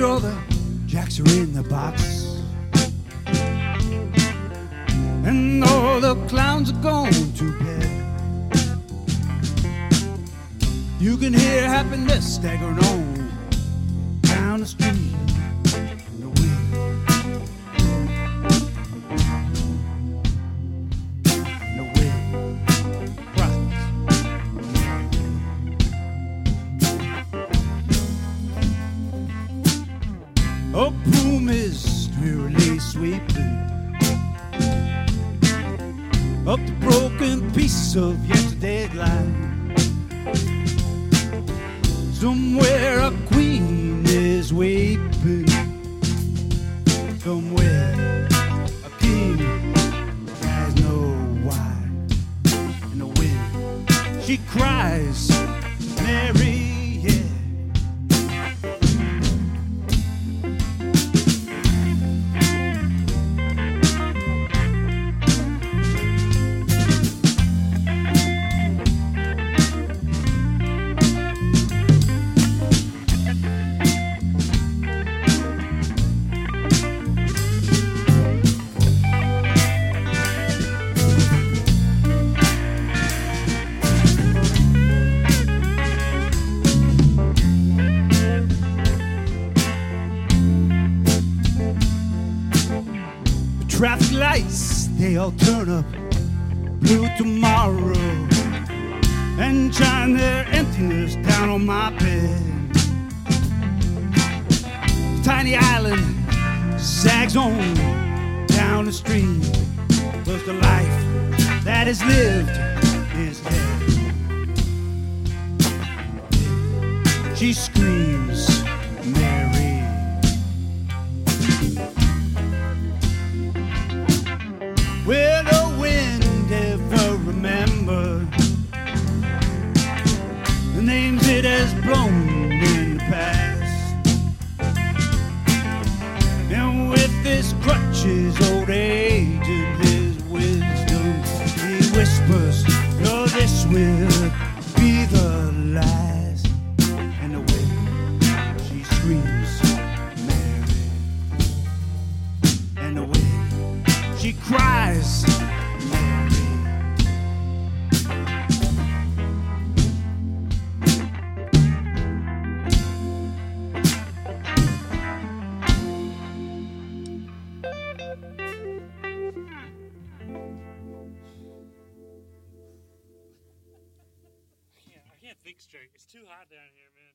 after all the jacks are in the box and all the clowns are gone to bed, you can hear happiness staggering on down the street in the wind. In the wind cries. A broom is drearily sweeping up the broken pieces of yesterday's life. Somewhere a queen is weeping. Somewhere a king has no wife. In the wind she cries, Mary, yeah. Traffic lights, they all turn up blue tomorrow and shine their emptiness down on my bed. The tiny island sags on down the stream, cause the life that is lived is dead. She screams, Mary. Will the wind ever remember the names it has blown in the past? And with his crutches, old age, and his wisdom, he whispers, no, this will be the last. And the wind, she screams, Mary. And the wind, she cries, Mary. I can't think straight. It's too hot down here, man.